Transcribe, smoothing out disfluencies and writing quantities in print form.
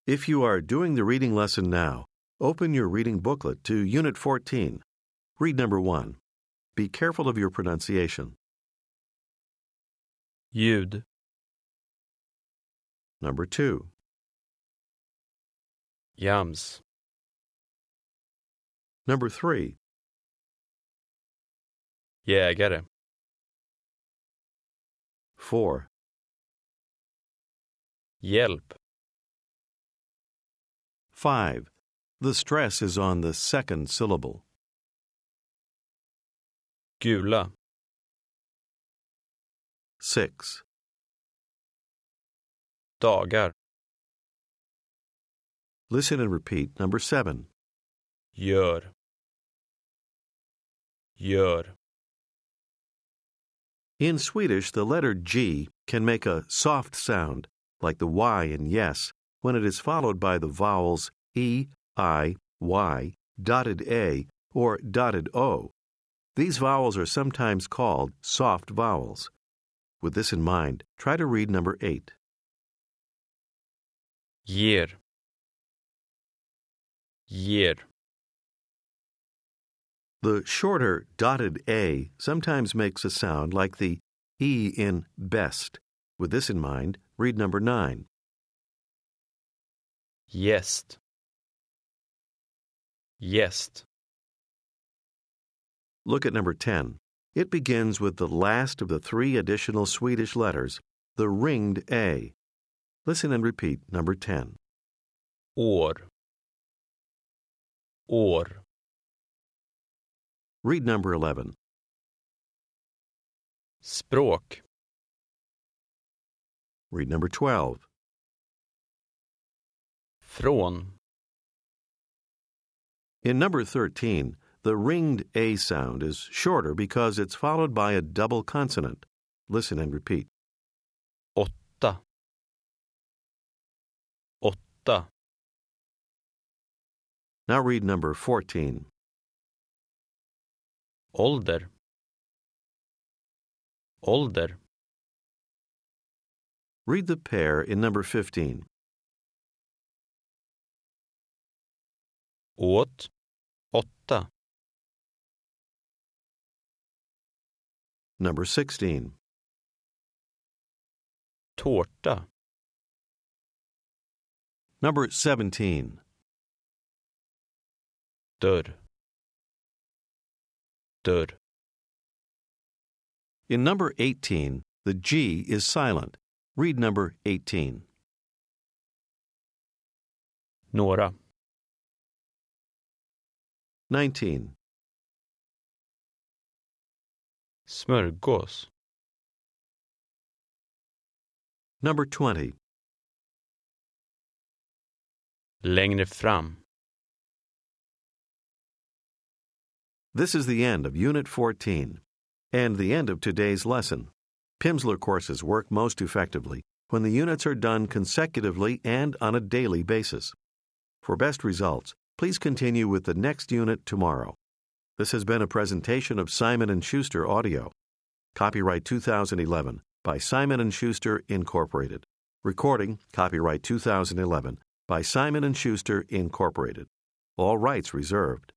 If you are doing the reading lesson now, open your reading booklet to Unit 14. Read number 1. Be careful of your pronunciation. Ljud. Number 2. Jams. Number 3. Jägare. 4. Hjälp. 5. The stress is on the second syllable. Gula. 6. Dagar. Listen and repeat. Number 7. Gör. Gör. In Swedish, the letter G can make a soft sound, like the Y in yes, when it is followed by the vowels E, I, Y, dotted A, or dotted O. These vowels are sometimes called soft vowels. With this in mind, try to read number 8. Ger. Ger. The shorter dotted A sometimes makes a sound like the E in best. With this in mind, read number 9. Gäst. Gäst. Look at number 10. It begins with the last of the 3 additional Swedish letters, the ringed A. Listen and repeat number 10. År. År. Read number 11. Språk. Read number 12. Från. In number 13, the ringed A sound is shorter because it's followed by a double consonant. Listen and repeat. Åtta. Åtta. Now read number 14. Ålder. Ålder. Read the pair in number 15. Åt. Åtta. Number 16. Tårta. Number 17. Dörr. Dörr. In number 18, the G is silent. Read number 18. Några. 19. Smörgås. Number 20. Längre fram. This is the end of Unit 14 and the end of today's lesson. Pimsleur courses work most effectively when the units are done consecutively and on a daily basis. For best results, please continue with the next unit tomorrow. This has been a presentation of Simon & Schuster Audio. Copyright 2011 by Simon & Schuster, Incorporated. Recording, copyright 2011 by Simon & Schuster, Incorporated. All rights reserved.